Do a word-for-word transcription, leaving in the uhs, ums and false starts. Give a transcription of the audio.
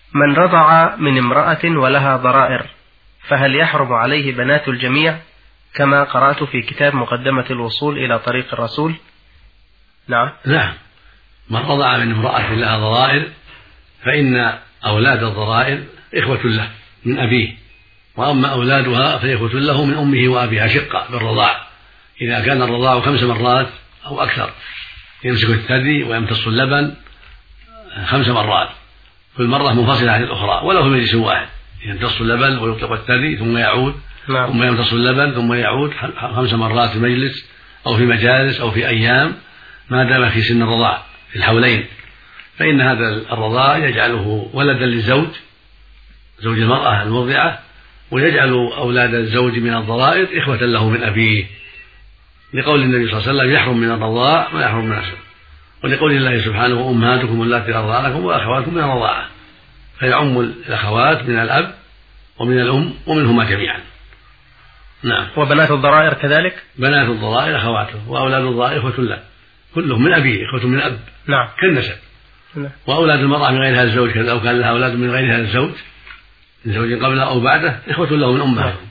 من رضع من امرأة ولها ضرائر فهل يحرم عليه بنات الجميع كما قرأت في كتاب مقدمة الوصول إلى طريق الرسول؟ نعم. نعم، من رضع من امرأة لها ضرائر فإن أولاد الضرائر إخوة له من أبيه، وأما أولادها فإخوة له من أمه وأبيها شقة بالرضاع، إذا كان الرضاع خمس مرات أو أكثر، يمسك الثدي ويمتص اللبن خمس مرات، كل مرة منفصلة عن الأخرى ولو في مجلس واحد، يمتص اللبن ويطلق الثدي ثم يعود نعم. ثم يمتص اللبن ثم يعود خمس مرات في مجلس أو في مجالس أو في أيام ما دام في سن الرضاع في الحولين، فإن هذا الرضاع يجعله ولدا للزوج زوج المرأة المرضعة، ويجعل أولاد الزوج من الضرائر إخوة له من أبيه، لقول النبي صلى الله عليه وسلم يحرم من الرضاع ما يحرم من النسب، ولقول الله سبحانه أمهاتكم اللاتي أرضعنكم وأخواتكم من الرضاعة، فيعم الأخوات من الأب ومن الأم ومنهما جميعا. نعم. وبنات الضرائر كذلك؟ بنات الضرائر أخواته، وأولاد الضرائر إخوة له كلهم من أبيه، إخوة من أب. نعم. كالنسب. نعم. وأولاد المرأة من غير هذا الزوج كذا، أو كان لها أولاد من غير هذا الزوج من زوج قبله أو بعده إخوة له من أمها.